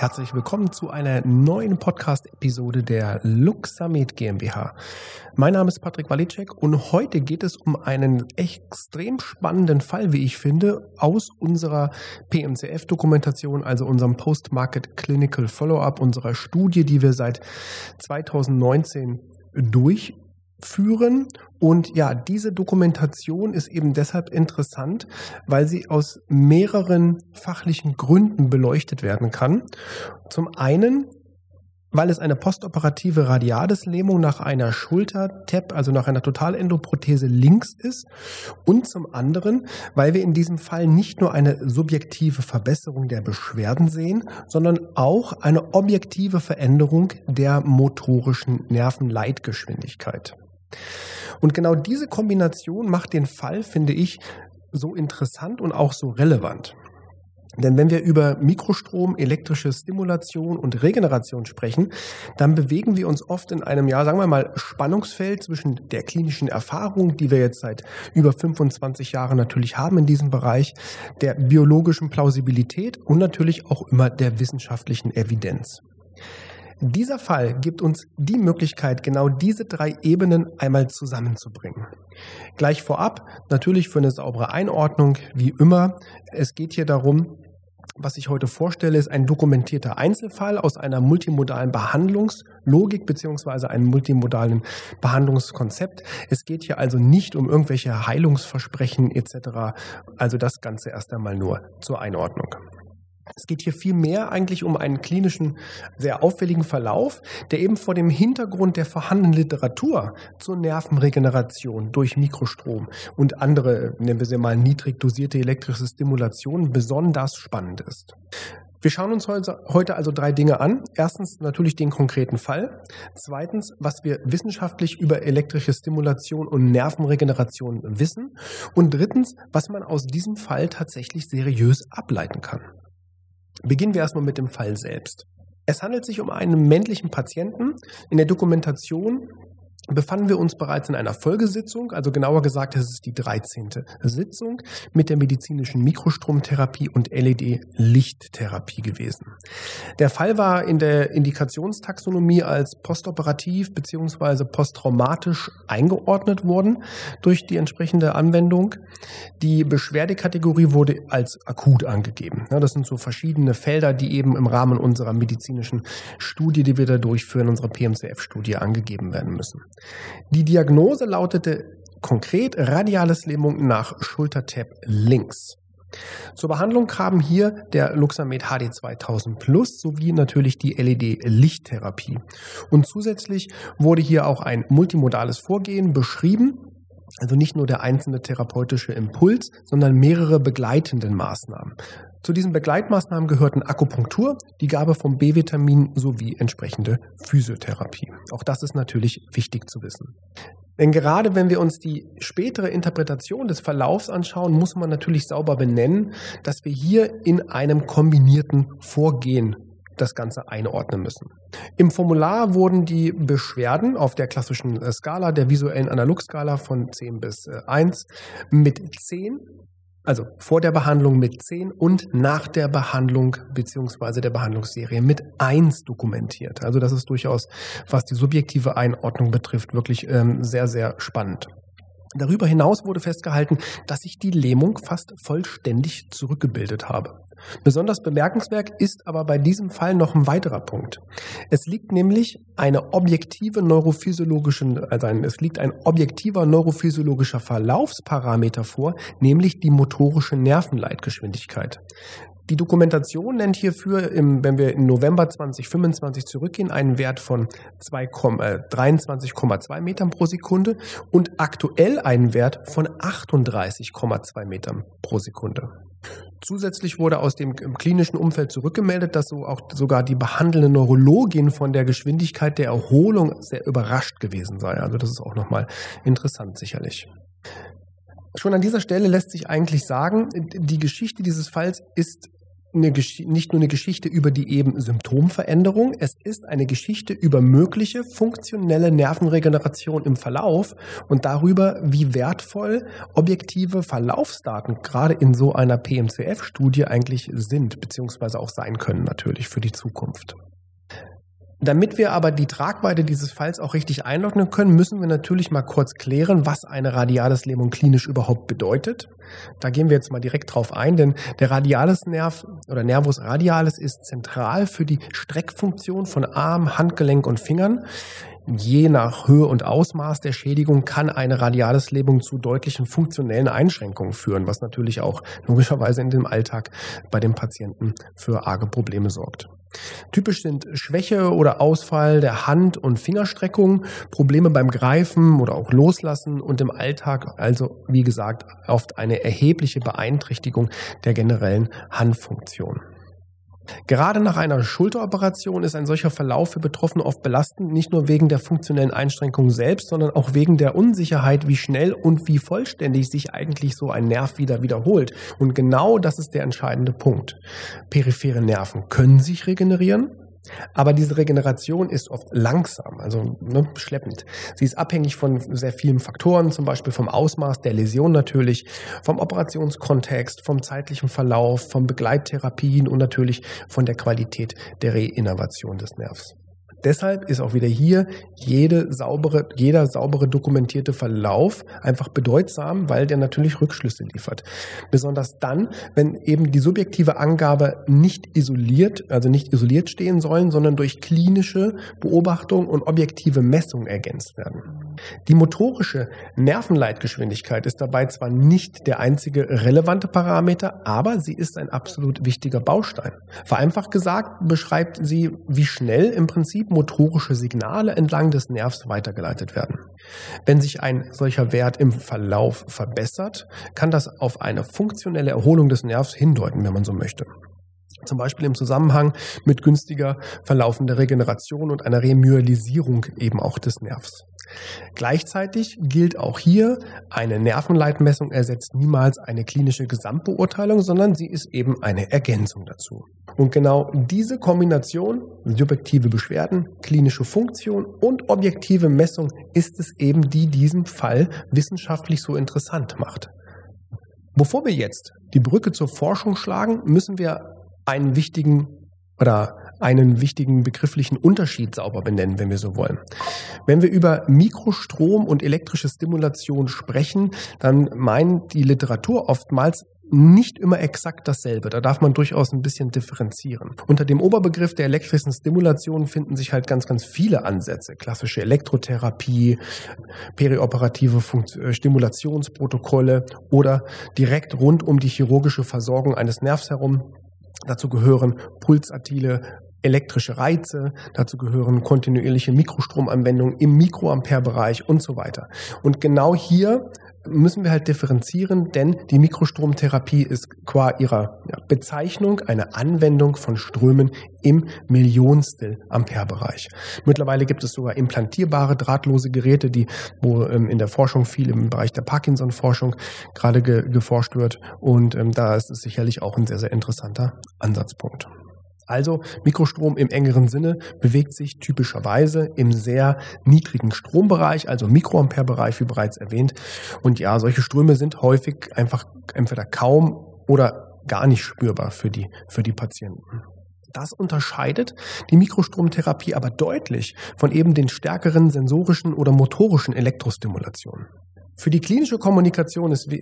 Herzlich willkommen zu einer neuen Podcast-Episode der Luxammed GmbH. Mein Name ist Patrick Walicek und heute geht es um einen extrem spannenden Fall, wie ich finde, aus unserer PMCF-Dokumentation, also unserem Post-Market Clinical Follow-up, unserer Studie, die wir seit 2019 durchführen. Und ja, diese Dokumentation ist eben deshalb interessant, weil sie aus mehreren fachlichen Gründen beleuchtet werden kann. Zum einen, weil es eine postoperative Radialislähmung nach einer Schulter-TEP, also nach einer Totalendoprothese links ist. Und zum anderen, weil wir in diesem Fall nicht nur eine subjektive Verbesserung der Beschwerden sehen, sondern auch eine objektive Veränderung der motorischen Nervenleitgeschwindigkeit. Und genau diese Kombination macht den Fall, finde ich, so interessant und auch so relevant. Denn wenn wir über Mikrostrom, elektrische Stimulation und Regeneration sprechen, dann bewegen wir uns oft in einem, ja, sagen wir mal, Spannungsfeld zwischen der klinischen Erfahrung, die wir jetzt seit über 25 Jahren natürlich haben in diesem Bereich, der biologischen Plausibilität und natürlich auch immer der wissenschaftlichen Evidenz. Dieser Fall gibt uns die Möglichkeit, genau diese drei Ebenen einmal zusammenzubringen. Gleich vorab, natürlich für eine saubere Einordnung, wie immer. Es geht hier darum, was ich heute vorstelle, ist ein dokumentierter Einzelfall aus einer multimodalen Behandlungslogik beziehungsweise einem multimodalen Behandlungskonzept. Es geht hier also nicht um irgendwelche Heilungsversprechen etc. Also das Ganze erst einmal nur zur Einordnung. Es geht hier vielmehr eigentlich um einen klinischen, sehr auffälligen Verlauf, der eben vor dem Hintergrund der vorhandenen Literatur zur Nervenregeneration durch Mikrostrom und andere, nennen wir sie mal niedrig dosierte elektrische Stimulation, besonders spannend ist. Wir schauen uns heute also drei Dinge an. Erstens natürlich den konkreten Fall. Zweitens, was wir wissenschaftlich über elektrische Stimulation und Nervenregeneration wissen. Und drittens, was man aus diesem Fall tatsächlich seriös ableiten kann. Beginnen wir erstmal mit dem Fall selbst. Es handelt sich um einen männlichen Patienten. In der Dokumentation befanden wir uns bereits in einer Folgesitzung, also genauer gesagt, es ist die 13. Sitzung mit der medizinischen Mikrostromtherapie und LED-Lichttherapie gewesen. Der Fall war in der Indikationstaxonomie als postoperativ bzw. posttraumatisch eingeordnet worden durch die entsprechende Anwendung. Die Beschwerdekategorie wurde als akut angegeben. Das sind so verschiedene Felder, die eben im Rahmen unserer medizinischen Studie, die wir da durchführen, unserer PMCF-Studie angegeben werden müssen. Die Diagnose lautete konkret radiales Lähmung nach Schulter-TEP links. Zur Behandlung kamen hier der Luxammed HD 2000 Plus sowie natürlich die LED-Lichttherapie. Und zusätzlich wurde hier auch ein multimodales Vorgehen beschrieben, also nicht nur der einzelne therapeutische Impuls, sondern mehrere begleitende Maßnahmen. Zu diesen Begleitmaßnahmen gehörten Akupunktur, die Gabe von B-Vitamin sowie entsprechende Physiotherapie. Auch das ist natürlich wichtig zu wissen. Denn gerade wenn wir uns die spätere Interpretation des Verlaufs anschauen, muss man natürlich sauber benennen, dass wir hier in einem kombinierten Vorgehen das Ganze einordnen müssen. Im Formular wurden die Beschwerden auf der klassischen Skala, der visuellen Analogskala von 10 bis 1 mit 10, also vor der Behandlung mit 10 und nach der Behandlung bzw. der Behandlungsserie mit 1 dokumentiert. Also das ist durchaus, was die subjektive Einordnung betrifft, wirklich sehr, sehr spannend. Darüber hinaus wurde festgehalten, dass sich die Lähmung fast vollständig zurückgebildet habe. Besonders bemerkenswert ist aber bei diesem Fall noch ein weiterer Punkt. Es liegt nämlich ein objektiver neurophysiologischer Verlaufsparameter vor, nämlich die motorische Nervenleitgeschwindigkeit. Die Dokumentation nennt hierfür, wenn wir im November 2025 zurückgehen, einen Wert von 23,2 Metern pro Sekunde und aktuell einen Wert von 38,2 Metern pro Sekunde. Zusätzlich wurde aus dem klinischen Umfeld zurückgemeldet, dass so auch sogar die behandelnde Neurologin von der Geschwindigkeit der Erholung sehr überrascht gewesen sei. Also das ist auch nochmal interessant sicherlich. Schon an dieser Stelle lässt sich eigentlich sagen, die Geschichte dieses Falls ist nicht nur eine Geschichte über die eben Symptomveränderung, es ist eine Geschichte über mögliche funktionelle Nervenregeneration im Verlauf und darüber, wie wertvoll objektive Verlaufsdaten gerade in so einer PMCF-Studie eigentlich sind, beziehungsweise auch sein können natürlich für die Zukunft. Damit wir aber die Tragweite dieses Falls auch richtig einordnen können, müssen wir natürlich mal kurz klären, was eine Radialis-Lähmung klinisch überhaupt bedeutet. Da gehen wir jetzt mal direkt drauf ein, denn der Radialisnerv oder Nervus radialis ist zentral für die Streckfunktion von Arm, Handgelenk und Fingern. Je nach Höhe und Ausmaß der Schädigung kann eine Radialislähmung zu deutlichen funktionellen Einschränkungen führen, was natürlich auch logischerweise in dem Alltag bei dem Patienten für arge Probleme sorgt. Typisch sind Schwäche oder Ausfall der Hand- und Fingerstreckung, Probleme beim Greifen oder auch Loslassen und im Alltag also, wie gesagt, oft eine erhebliche Beeinträchtigung der generellen Handfunktion. Gerade nach einer Schulteroperation ist ein solcher Verlauf für Betroffene oft belastend, nicht nur wegen der funktionellen Einschränkungen selbst, sondern auch wegen der Unsicherheit, wie schnell und wie vollständig sich eigentlich so ein Nerv wieder wiederholt. Und genau das ist der entscheidende Punkt. Periphere Nerven können sich regenerieren, aber diese Regeneration ist oft langsam, also schleppend. Sie ist abhängig von sehr vielen Faktoren, zum Beispiel vom Ausmaß der Läsion natürlich, vom Operationskontext, vom zeitlichen Verlauf, von Begleittherapien und natürlich von der Qualität der Reinnervation des Nervs. Deshalb ist auch wieder hier jeder saubere dokumentierte Verlauf einfach bedeutsam, weil der natürlich Rückschlüsse liefert. Besonders dann, wenn eben die subjektive Angabe nicht isoliert stehen sollen, sondern durch klinische Beobachtung und objektive Messung ergänzt werden. Die motorische Nervenleitgeschwindigkeit ist dabei zwar nicht der einzige relevante Parameter, aber sie ist ein absolut wichtiger Baustein. Vereinfacht gesagt beschreibt sie, wie schnell im Prinzip motorische Signale entlang des Nervs weitergeleitet werden. Wenn sich ein solcher Wert im Verlauf verbessert, kann das auf eine funktionelle Erholung des Nervs hindeuten, wenn man so möchte. Zum Beispiel im Zusammenhang mit günstiger verlaufender Regeneration und einer Remyelisierung eben auch des Nervs. Gleichzeitig gilt auch hier, eine Nervenleitmessung ersetzt niemals eine klinische Gesamtbeurteilung, sondern sie ist eben eine Ergänzung dazu. Und genau diese Kombination, subjektive Beschwerden, klinische Funktion und objektive Messung, ist es eben, die diesen Fall wissenschaftlich so interessant macht. Bevor wir jetzt die Brücke zur Forschung schlagen, müssen wir einen wichtigen begrifflichen Unterschied sauber benennen, wenn wir so wollen. Wenn wir über Mikrostrom und elektrische Stimulation sprechen, dann meint die Literatur oftmals nicht immer exakt dasselbe. Da darf man durchaus ein bisschen differenzieren. Unter dem Oberbegriff der elektrischen Stimulation finden sich halt ganz, ganz viele Ansätze. Klassische Elektrotherapie, perioperative Stimulationsprotokolle oder direkt rund um die chirurgische Versorgung eines Nervs herum. Dazu gehören pulsatile elektrische Reize, dazu gehören kontinuierliche Mikrostromanwendungen im Mikroampere-Bereich und so weiter. Und genau hier müssen wir halt differenzieren, denn die Mikrostromtherapie ist qua ihrer Bezeichnung eine Anwendung von Strömen im Millionstel Ampere-Bereich. Mittlerweile gibt es sogar implantierbare drahtlose Geräte, wo in der Forschung viel im Bereich der Parkinson-Forschung gerade geforscht wird, und da ist es sicherlich auch ein sehr, sehr interessanter Ansatzpunkt. Also Mikrostrom im engeren Sinne bewegt sich typischerweise im sehr niedrigen Strombereich, also Mikroampere-Bereich, wie bereits erwähnt. Und ja, solche Ströme sind häufig einfach entweder kaum oder gar nicht spürbar für die Patienten. Das unterscheidet die Mikrostromtherapie aber deutlich von eben den stärkeren sensorischen oder motorischen Elektrostimulationen. Für die klinische Kommunikation ist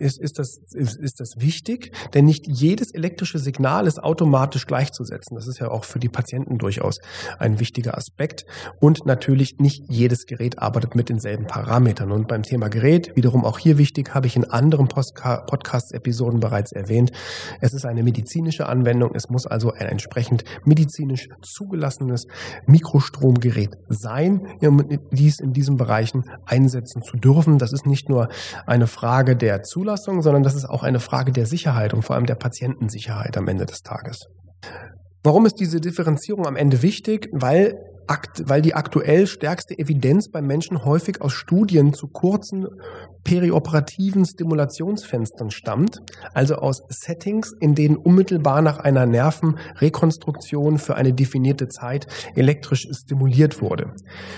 das wichtig, denn nicht jedes elektrische Signal ist automatisch gleichzusetzen. Das ist ja auch für die Patienten durchaus ein wichtiger Aspekt. Und natürlich nicht jedes Gerät arbeitet mit denselben Parametern. Und beim Thema Gerät, wiederum auch hier wichtig, habe ich in anderen Podcast-Episoden bereits erwähnt. Es ist eine medizinische Anwendung. Es muss also ein entsprechend medizinisch zugelassenes Mikrostromgerät sein, dies in diesen Bereichen einsetzen zu dürfen. Das ist nicht nur eine Frage der Zulassung, sondern das ist auch eine Frage der Sicherheit und vor allem der Patientensicherheit am Ende des Tages. Warum ist diese Differenzierung am Ende wichtig? Weil weil die aktuell stärkste Evidenz beim Menschen häufig aus Studien zu kurzen perioperativen Stimulationsfenstern stammt, also aus Settings, in denen unmittelbar nach einer Nervenrekonstruktion für eine definierte Zeit elektrisch stimuliert wurde.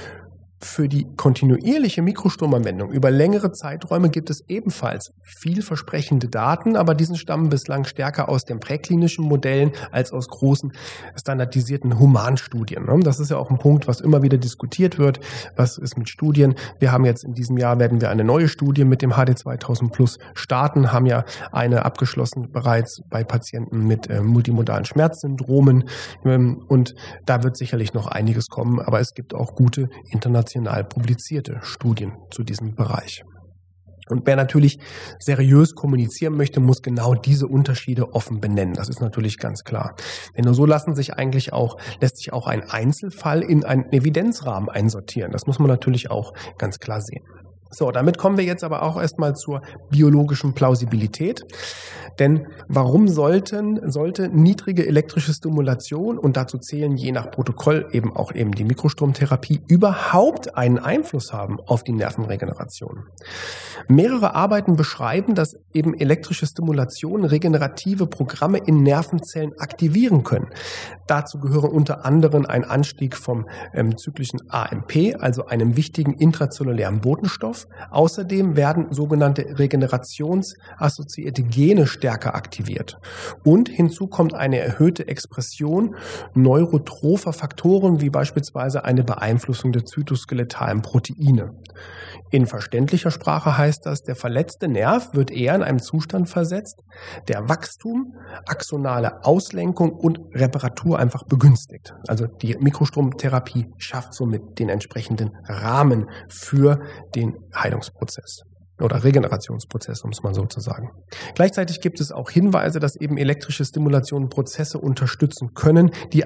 Für die kontinuierliche Mikrostromanwendung über längere Zeiträume gibt es ebenfalls vielversprechende Daten, aber diese stammen bislang stärker aus den präklinischen Modellen als aus großen standardisierten Humanstudien. Das ist ja auch ein Punkt, was immer wieder diskutiert wird. Was ist mit Studien? Wir haben jetzt in diesem Jahr, werden wir eine neue Studie mit dem HD 2000 Plus starten, haben ja eine abgeschlossen bereits bei Patienten mit multimodalen Schmerzsyndromen, und da wird sicherlich noch einiges kommen, aber es gibt auch gute internationale publizierte Studien zu diesem Bereich. Und wer natürlich seriös kommunizieren möchte, muss genau diese Unterschiede offen benennen. Das ist natürlich ganz klar. Denn nur so lässt sich auch ein Einzelfall in einen Evidenzrahmen einsortieren. Das muss man natürlich auch ganz klar sehen. So, damit kommen wir jetzt aber auch erstmal zur biologischen Plausibilität. Denn warum sollte niedrige elektrische Stimulation, und dazu zählen je nach Protokoll eben die Mikrostromtherapie, überhaupt einen Einfluss haben auf die Nervenregeneration? Mehrere Arbeiten beschreiben, dass eben elektrische Stimulation regenerative Programme in Nervenzellen aktivieren können. Dazu gehören unter anderem ein Anstieg vom zyklischen AMP, also einem wichtigen intrazellulären Botenstoff. Außerdem werden sogenannte regenerationsassoziierte Gene stärker aktiviert. Und hinzu kommt eine erhöhte Expression neurotropher Faktoren, wie beispielsweise eine Beeinflussung der zytoskeletalen Proteine. In verständlicher Sprache heißt das, der verletzte Nerv wird eher in einem Zustand versetzt, der Wachstum, axonale Auslenkung und Reparatur einfach begünstigt. Also die Mikrostromtherapie schafft somit den entsprechenden Rahmen für den Heilungsprozess oder Regenerationsprozess, um es mal so zu sagen. Gleichzeitig gibt es auch Hinweise, dass eben elektrische Stimulationen Prozesse unterstützen können, die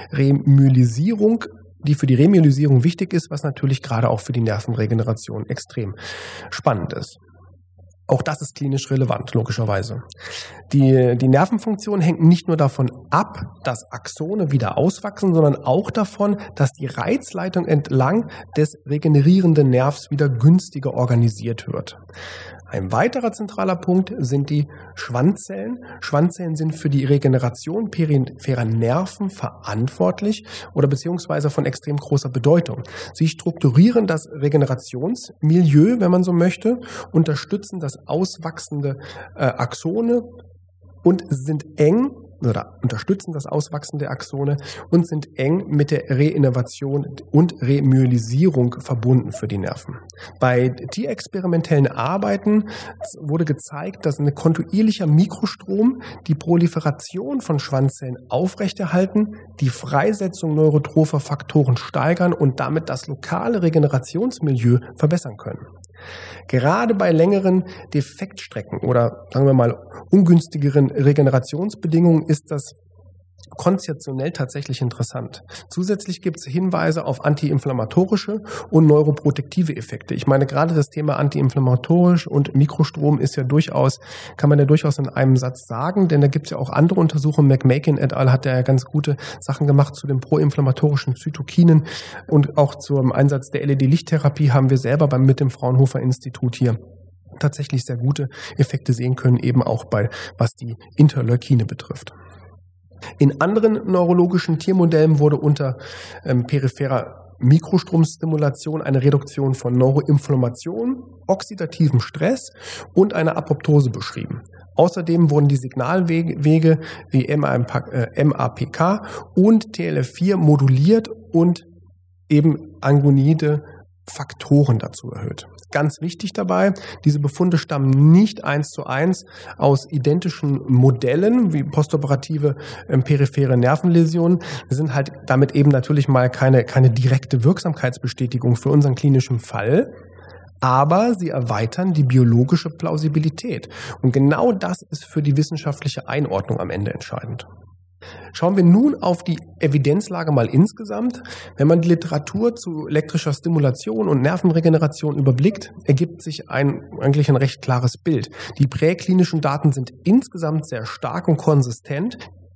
für die Remyelisierung wichtig ist, was natürlich gerade auch für die Nervenregeneration extrem spannend ist. Auch das ist klinisch relevant, logischerweise. Die Nervenfunktion hängt nicht nur davon ab, dass Axone wieder auswachsen, sondern auch davon, dass die Reizleitung entlang des regenerierenden Nervs wieder günstiger organisiert wird. Ein weiterer zentraler Punkt sind die Schwanzzellen. Schwanzzellen sind für die Regeneration peripherer Nerven verantwortlich oder beziehungsweise von extrem großer Bedeutung. Sie strukturieren das Regenerationsmilieu, wenn man so möchte, unterstützen das auswachsende Axone und unterstützen das Auswachsen der Axone und sind eng mit der Reinnervation und Remyelisierung verbunden für die Nerven. Bei tierexperimentellen Arbeiten wurde gezeigt, dass ein kontinuierlicher Mikrostrom die Proliferation von Schwanzzellen aufrechterhalten, die Freisetzung neurotropher Faktoren steigern und damit das lokale Regenerationsmilieu verbessern können. Gerade bei längeren Defektstrecken oder sagen wir mal ungünstigeren Regenerationsbedingungen ist das konzeptionell tatsächlich interessant. Zusätzlich gibt es Hinweise auf antiinflammatorische und neuroprotektive Effekte. Ich meine, gerade das Thema antiinflammatorisch und Mikrostrom kann man ja durchaus in einem Satz sagen, denn da gibt es ja auch andere Untersuchungen. McMakin et al. Hat ja ganz gute Sachen gemacht zu den proinflammatorischen Zytokinen und auch zum Einsatz der LED-Lichttherapie haben wir selber mit dem Fraunhofer Institut hier tatsächlich sehr gute Effekte sehen können, eben auch was die Interleukine betrifft. In anderen neurologischen Tiermodellen wurde unter peripherer Mikrostromstimulation eine Reduktion von Neuroinflammation, oxidativem Stress und einer Apoptose beschrieben. Außerdem wurden die Signalwege wie MAPK und TLF4 moduliert und eben angonide Faktoren dazu erhöht. Ganz wichtig dabei, diese Befunde stammen nicht 1:1 aus identischen Modellen wie postoperative periphere Nervenläsionen. Sie sind halt damit eben natürlich mal keine direkte Wirksamkeitsbestätigung für unseren klinischen Fall, aber sie erweitern die biologische Plausibilität. Und genau das ist für die wissenschaftliche Einordnung am Ende entscheidend. Schauen wir nun auf die Evidenzlage mal insgesamt. Wenn man die Literatur zu elektrischer Stimulation und Nervenregeneration überblickt, ergibt sich eigentlich ein recht klares Bild. Die präklinischen Daten sind insgesamt sehr stark und konsistent.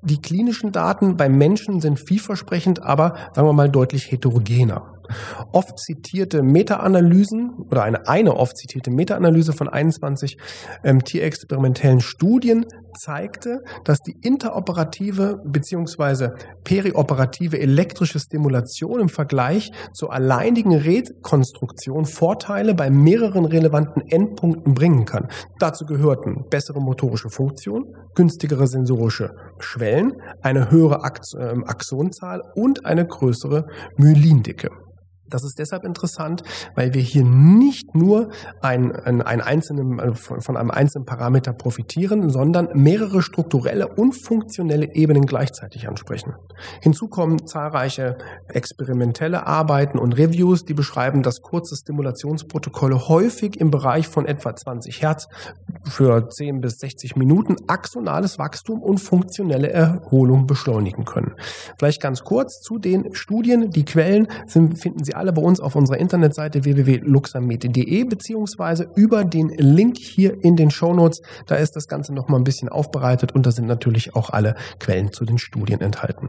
Die klinischen Daten beim Menschen sind vielversprechend, aber sagen wir mal deutlich heterogener. Oft zitierte Meta-Analysen oder eine oft zitierte Meta-Analyse von 21 tierexperimentellen Studien zeigte, dass die interoperative bzw. perioperative elektrische Stimulation im Vergleich zur alleinigen Rekonstruktion Vorteile bei mehreren relevanten Endpunkten bringen kann. Dazu gehörten bessere motorische Funktion, günstigere sensorische Schwellen, eine höhere Axonzahl und eine größere Myelindicke. Das ist deshalb interessant, weil wir hier nicht nur von einem einzelnen Parameter profitieren, sondern mehrere strukturelle und funktionelle Ebenen gleichzeitig ansprechen. Hinzu kommen zahlreiche experimentelle Arbeiten und Reviews, die beschreiben, dass kurze Stimulationsprotokolle häufig im Bereich von etwa 20 Hertz für 10 bis 60 Minuten axonales Wachstum und funktionelle Erholung beschleunigen können. Vielleicht ganz kurz zu den Studien. Die Quellen finden Sie alle bei uns auf unserer Internetseite www.luxamed.de beziehungsweise über den Link hier in den Shownotes. Da ist das Ganze nochmal ein bisschen aufbereitet und da sind natürlich auch alle Quellen zu den Studien enthalten.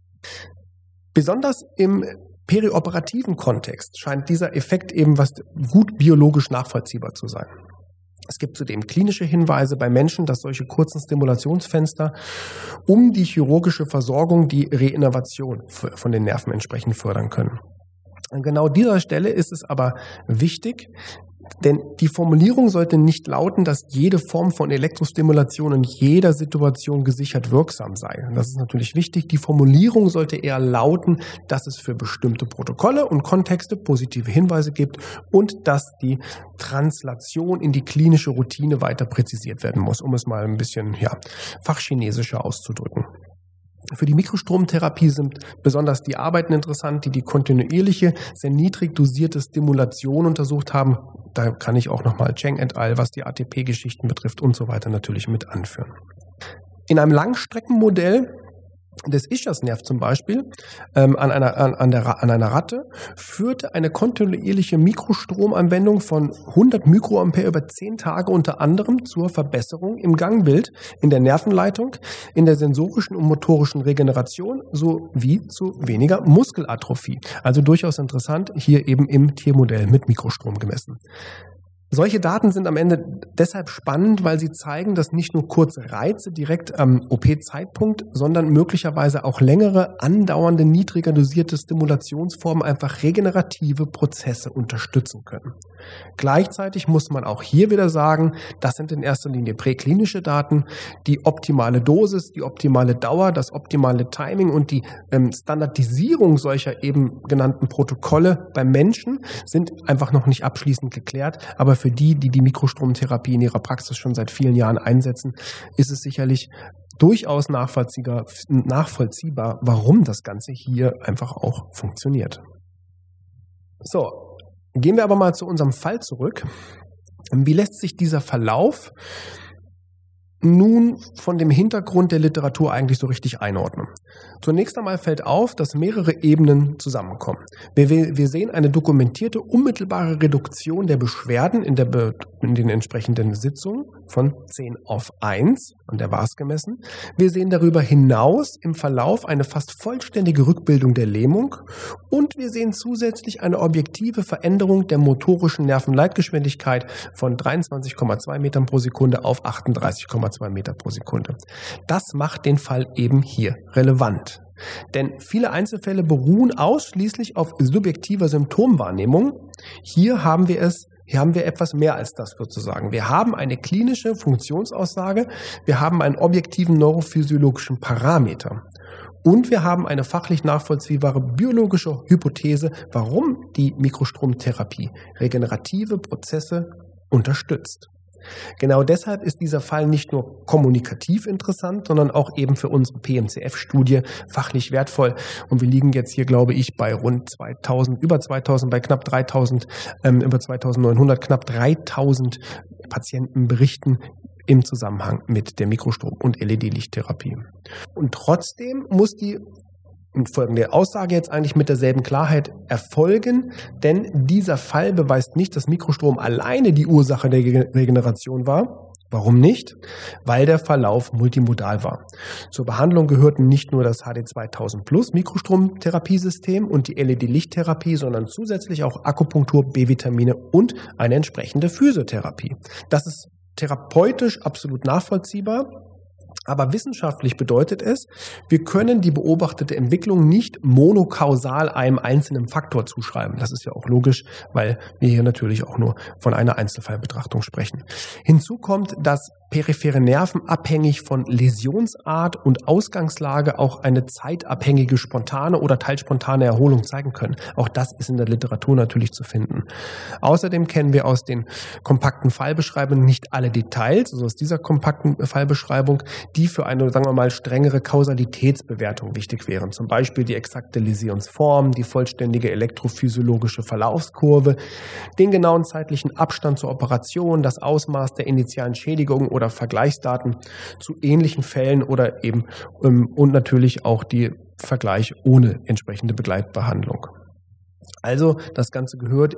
Besonders im perioperativen Kontext scheint dieser Effekt eben gut biologisch nachvollziehbar zu sein. Es gibt zudem klinische Hinweise bei Menschen, dass solche kurzen Stimulationsfenster um die chirurgische Versorgung die Reinnervation von den Nerven entsprechend fördern können. An genau dieser Stelle ist es aber wichtig, denn die Formulierung sollte nicht lauten, dass jede Form von Elektrostimulation in jeder Situation gesichert wirksam sei. Das ist natürlich wichtig. Die Formulierung sollte eher lauten, dass es für bestimmte Protokolle und Kontexte positive Hinweise gibt und dass die Translation in die klinische Routine weiter präzisiert werden muss, um es mal ein bisschen fachchinesischer auszudrücken. Für die Mikrostromtherapie sind besonders die Arbeiten interessant, die kontinuierliche, sehr niedrig dosierte Stimulation untersucht haben. Da kann ich auch nochmal Cheng et al., was die ATP-Geschichten betrifft und so weiter natürlich mit anführen. In einem Langstreckenmodell des Ischiasnerv zum Beispiel an einer Ratte führte eine kontinuierliche Mikrostromanwendung von 100 Mikroampere über 10 Tage unter anderem zur Verbesserung im Gangbild, in der Nervenleitung, in der sensorischen und motorischen Regeneration sowie zu weniger Muskelatrophie. Also durchaus interessant, hier eben im Tiermodell mit Mikrostrom gemessen. Solche Daten sind am Ende deshalb spannend, weil sie zeigen, dass nicht nur kurze Reize direkt am OP-Zeitpunkt, sondern möglicherweise auch längere, andauernde, niedriger dosierte Stimulationsformen einfach regenerative Prozesse unterstützen können. Gleichzeitig muss man auch hier wieder sagen, das sind in erster Linie präklinische Daten. Die optimale Dosis, die optimale Dauer, das optimale Timing und die Standardisierung solcher eben genannten Protokolle beim Menschen sind einfach noch nicht abschließend geklärt, aber für die Mikrostromtherapie in ihrer Praxis schon seit vielen Jahren einsetzen, ist es sicherlich durchaus nachvollziehbar, warum das Ganze hier einfach auch funktioniert. So, gehen wir aber mal zu unserem Fall zurück. Wie lässt sich dieser Verlauf nun von dem Hintergrund der Literatur eigentlich so richtig einordnen? Zunächst einmal fällt auf, dass mehrere Ebenen zusammenkommen. Wir sehen eine dokumentierte, unmittelbare Reduktion der Beschwerden in den entsprechenden Sitzungen von 10 auf 1, an der war es gemessen. Wir sehen darüber hinaus im Verlauf eine fast vollständige Rückbildung der Lähmung und wir sehen zusätzlich eine objektive Veränderung der motorischen Nervenleitgeschwindigkeit von 23,2 Metern pro Sekunde auf 38,2 Meter pro Sekunde. Das macht den Fall eben hier relevant. Denn viele Einzelfälle beruhen ausschließlich auf subjektiver Symptomwahrnehmung. Hier haben wir etwas mehr als das sozusagen. Wir haben eine klinische Funktionsaussage, wir haben einen objektiven neurophysiologischen Parameter und wir haben eine fachlich nachvollziehbare biologische Hypothese, warum die Mikrostromtherapie regenerative Prozesse unterstützt. Genau deshalb ist dieser Fall nicht nur kommunikativ interessant, sondern auch eben für unsere PMCF-Studie fachlich wertvoll. Und wir liegen jetzt hier, glaube ich, bei rund 2000, bei knapp 3000, über 2900, knapp 3000 Patientenberichten im Zusammenhang mit der Mikrostrom- und LED-Lichttherapie. Und trotzdem muss die folgende Aussage jetzt eigentlich mit derselben Klarheit erfolgen, denn dieser Fall beweist nicht, dass Mikrostrom alleine die Ursache der Regeneration war. Warum nicht? Weil der Verlauf multimodal war. Zur Behandlung gehörten nicht nur das HD 2000 Plus Mikrostromtherapiesystem und die LED-Lichttherapie, sondern zusätzlich auch Akupunktur, B-Vitamine und eine entsprechende Physiotherapie. Das ist therapeutisch absolut nachvollziehbar. Aber wissenschaftlich bedeutet es, wir können die beobachtete Entwicklung nicht monokausal einem einzelnen Faktor zuschreiben. Das ist ja auch logisch, weil wir hier natürlich auch nur von einer Einzelfallbetrachtung sprechen. Hinzu kommt, dass periphere Nerven abhängig von Läsionsart und Ausgangslage auch eine zeitabhängige spontane oder teilspontane Erholung zeigen können. Auch das ist in der Literatur natürlich zu finden. Außerdem kennen wir aus den kompakten Fallbeschreibungen nicht alle Details, also aus dieser kompakten Fallbeschreibung, die für eine, sagen wir mal, strengere Kausalitätsbewertung wichtig wären. Zum Beispiel die exakte Läsionsform, die vollständige elektrophysiologische Verlaufskurve, den genauen zeitlichen Abstand zur Operation, das Ausmaß der initialen Schädigung oder Vergleichsdaten zu ähnlichen Fällen oder eben und natürlich auch die Vergleich ohne entsprechende Begleitbehandlung. Also das Ganze gehört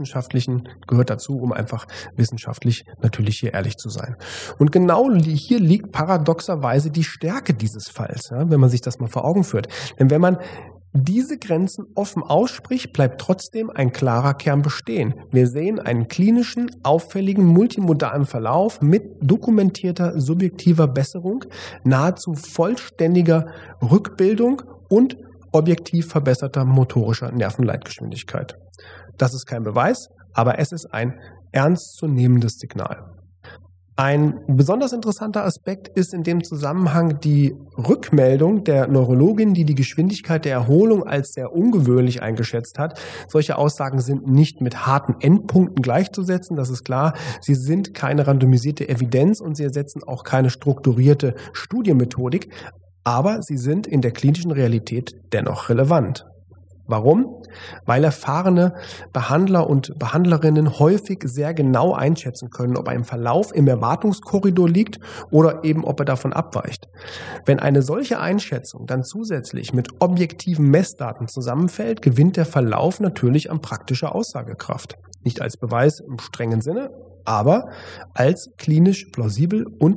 dazu, um einfach wissenschaftlich natürlich hier ehrlich zu sein. Und genau hier liegt paradoxerweise die Stärke dieses Falls, ja, wenn man sich das mal vor Augen führt. Denn wenn man diese Grenzen offen ausspricht, bleibt trotzdem ein klarer Kern bestehen. Wir sehen einen klinischen, auffälligen, multimodalen Verlauf mit dokumentierter subjektiver Besserung, nahezu vollständiger Rückbildung und objektiv verbesserter motorischer Nervenleitgeschwindigkeit. Das ist kein Beweis, aber es ist ein ernstzunehmendes Signal. Ein besonders interessanter Aspekt ist in dem Zusammenhang die Rückmeldung der Neurologin, die die Geschwindigkeit der Erholung als sehr ungewöhnlich eingeschätzt hat. Solche Aussagen sind nicht mit harten Endpunkten gleichzusetzen, das ist klar. Sie sind keine randomisierte Evidenz und sie ersetzen auch keine strukturierte Studienmethodik, aber sie sind in der klinischen Realität dennoch relevant. Warum? Weil erfahrene Behandler und Behandlerinnen häufig sehr genau einschätzen können, ob ein Verlauf im Erwartungskorridor liegt oder eben ob er davon abweicht. Wenn eine solche Einschätzung dann zusätzlich mit objektiven Messdaten zusammenfällt, gewinnt der Verlauf natürlich an praktischer Aussagekraft. Nicht als Beweis im strengen Sinne, aber als klinisch plausibel und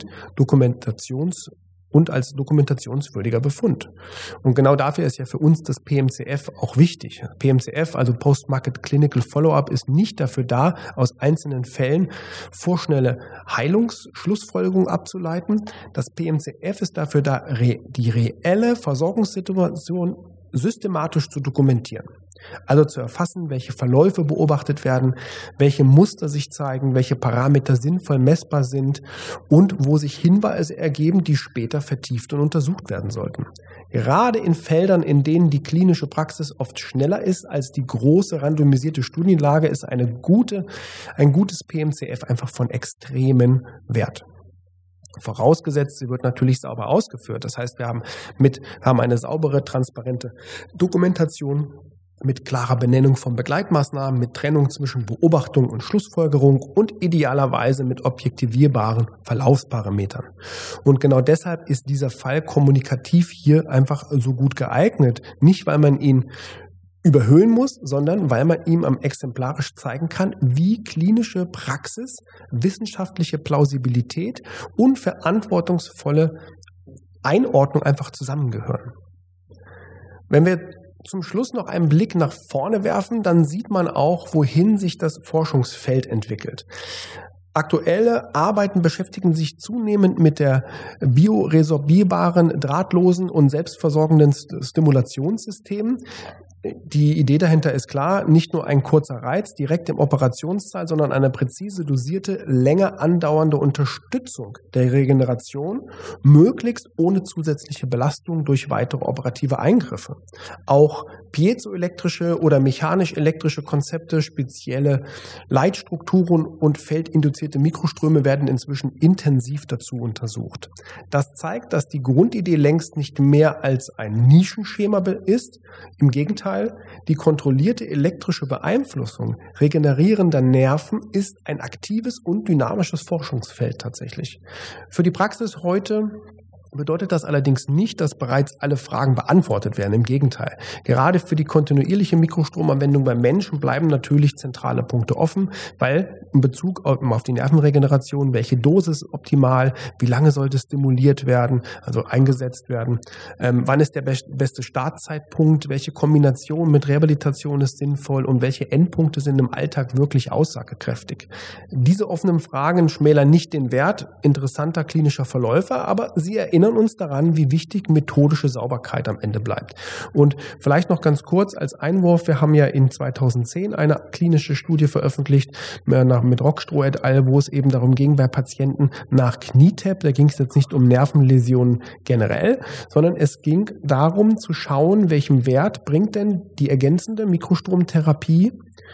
als dokumentationswürdiger Befund. Und genau dafür ist ja für uns das PMCF auch wichtig. PMCF, also Post-Market Clinical Follow-up, ist nicht dafür da, aus einzelnen Fällen vorschnelle Heilungsschlussfolgerungen abzuleiten. Das PMCF ist dafür da, die reelle Versorgungssituation systematisch zu dokumentieren. Also zu erfassen, welche Verläufe beobachtet werden, welche Muster sich zeigen, welche Parameter sinnvoll messbar sind und wo sich Hinweise ergeben, die später vertieft und untersucht werden sollten. Gerade in Feldern, in denen die klinische Praxis oft schneller ist als die große randomisierte Studienlage, ist ein gutes PMCF einfach von extremem Wert. Vorausgesetzt, sie wird natürlich sauber ausgeführt. Das heißt, wir haben eine saubere, transparente Dokumentation mit klarer Benennung von Begleitmaßnahmen, mit Trennung zwischen Beobachtung und Schlussfolgerung und idealerweise mit objektivierbaren Verlaufsparametern. Und genau deshalb ist dieser Fall kommunikativ hier einfach so gut geeignet. Nicht, weil man ihn überhöhen muss, sondern weil man ihm exemplarisch zeigen kann, wie klinische Praxis, wissenschaftliche Plausibilität und verantwortungsvolle Einordnung einfach zusammengehören. Wenn wir zum Schluss noch einen Blick nach vorne werfen, dann sieht man auch, wohin sich das Forschungsfeld entwickelt. Aktuelle Arbeiten beschäftigen sich zunehmend mit der bioresorbierbaren, drahtlosen und selbstversorgenden Stimulationssystemen. Die Idee dahinter ist klar, nicht nur ein kurzer Reiz direkt im Operationssaal, sondern eine präzise dosierte, länger andauernde Unterstützung der Regeneration, möglichst ohne zusätzliche Belastung durch weitere operative Eingriffe. Auch piezoelektrische oder mechanisch-elektrische Konzepte, spezielle Leitstrukturen und feldinduzierte Mikroströme werden inzwischen intensiv dazu untersucht. Das zeigt, dass die Grundidee längst nicht mehr als ein Nischenschema ist. Im Gegenteil, die kontrollierte elektrische Beeinflussung regenerierender Nerven ist ein aktives und dynamisches Forschungsfeld tatsächlich. Für die Praxis heute bedeutet das allerdings nicht, dass bereits alle Fragen beantwortet werden. Im Gegenteil. Gerade für die kontinuierliche Mikrostromanwendung beim Menschen bleiben natürlich zentrale Punkte offen, weil in Bezug auf die Nervenregeneration, welche Dosis optimal, wie lange sollte stimuliert werden, also eingesetzt werden, wann ist der beste Startzeitpunkt, welche Kombination mit Rehabilitation ist sinnvoll und welche Endpunkte sind im Alltag wirklich aussagekräftig. Diese offenen Fragen schmälern nicht den Wert interessanter klinischer Verläufe, aber sie erinnern uns daran, wie wichtig methodische Sauberkeit am Ende bleibt. Und vielleicht noch ganz kurz als Einwurf, wir haben ja in 2010 eine klinische Studie veröffentlicht mit Rockstroh et al., wo es eben darum ging, bei Patienten nach Knietap, da ging es jetzt nicht um Nervenläsionen generell, sondern es ging darum zu schauen, welchen Wert bringt denn die ergänzende Mikrostromtherapie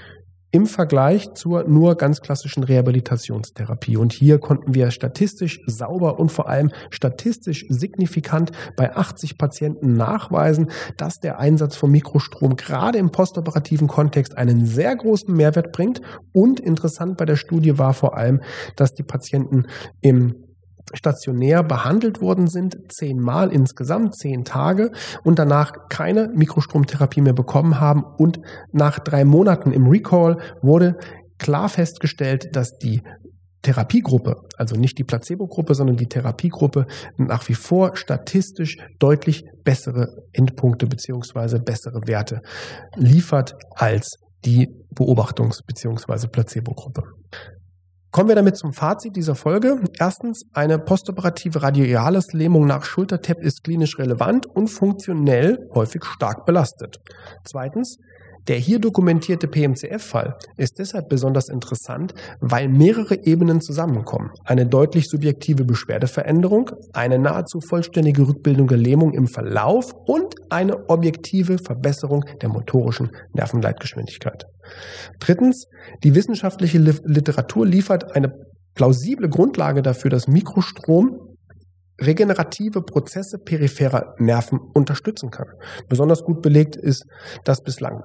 im Vergleich zur nur ganz klassischen Rehabilitationstherapie. Und hier konnten wir statistisch sauber und vor allem statistisch signifikant bei 80 Patienten nachweisen, dass der Einsatz von Mikrostrom gerade im postoperativen Kontext einen sehr großen Mehrwert bringt. Und interessant bei der Studie war vor allem, dass die Patienten im stationär behandelt worden sind, 10 Mal insgesamt, 10 Tage und danach keine Mikrostromtherapie mehr bekommen haben und nach 3 Monaten im Recall wurde klar festgestellt, dass die Therapiegruppe, also nicht die Placebo-Gruppe, sondern die Therapiegruppe nach wie vor statistisch deutlich bessere Endpunkte bzw. bessere Werte liefert als die Beobachtungs- bzw. Placebo-Gruppe. Kommen wir damit zum Fazit dieser Folge. Erstens, eine postoperative Radialis-Lähmung nach Schultertap ist klinisch relevant und funktionell häufig stark belastet. Zweitens, der hier dokumentierte PMCF-Fall ist deshalb besonders interessant, weil mehrere Ebenen zusammenkommen. Eine deutlich subjektive Beschwerdeveränderung, eine nahezu vollständige Rückbildung der Lähmung im Verlauf und eine objektive Verbesserung der motorischen Nervenleitgeschwindigkeit. Drittens, die wissenschaftliche Literatur liefert eine plausible Grundlage dafür, dass Mikrostrom regenerative Prozesse peripherer Nerven unterstützen kann. Besonders gut belegt ist das bislang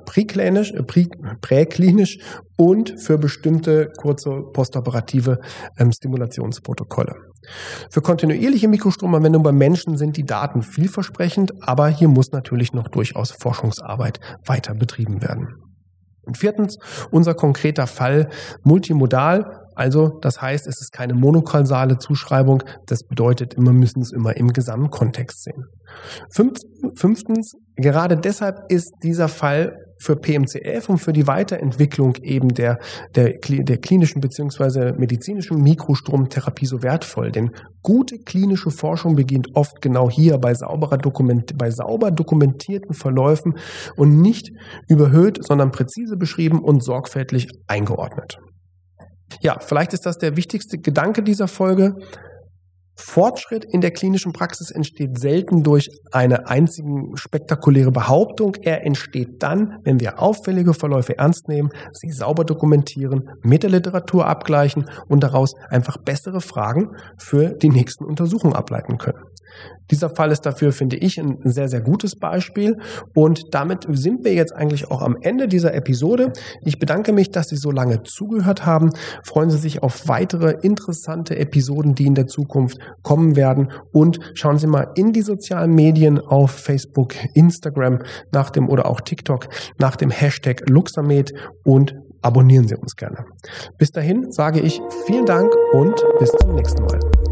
präklinisch und für bestimmte kurze postoperative Stimulationsprotokolle. Für kontinuierliche Mikrostromanwendung beim Menschen sind die Daten vielversprechend, aber hier muss natürlich noch durchaus Forschungsarbeit weiter betrieben werden. Und viertens, unser konkreter Fall multimodal. Also, das heißt, es ist keine monokausale Zuschreibung. Das bedeutet, wir müssen es immer im Gesamtkontext sehen. Fünftens, gerade deshalb ist dieser Fall für PMCF und für die Weiterentwicklung eben der klinischen bzw. medizinischen Mikrostromtherapie so wertvoll. Denn gute klinische Forschung beginnt oft genau hier bei sauber dokumentierten Verläufen und nicht überhöht, sondern präzise beschrieben und sorgfältig eingeordnet. Ja, vielleicht ist das der wichtigste Gedanke dieser Folge. Fortschritt in der klinischen Praxis entsteht selten durch eine einzige spektakuläre Behauptung. Er entsteht dann, wenn wir auffällige Verläufe ernst nehmen, sie sauber dokumentieren, mit der Literatur abgleichen und daraus einfach bessere Fragen für die nächsten Untersuchungen ableiten können. Dieser Fall ist dafür, finde ich, ein sehr, sehr gutes Beispiel. Und damit sind wir jetzt eigentlich auch am Ende dieser Episode. Ich bedanke mich, dass Sie so lange zugehört haben. Freuen Sie sich auf weitere interessante Episoden, die in der Zukunft kommen werden. Und schauen Sie mal in die sozialen Medien auf Facebook, Instagram oder auch TikTok nach dem Hashtag Luxamed und abonnieren Sie uns gerne. Bis dahin sage ich vielen Dank und bis zum nächsten Mal.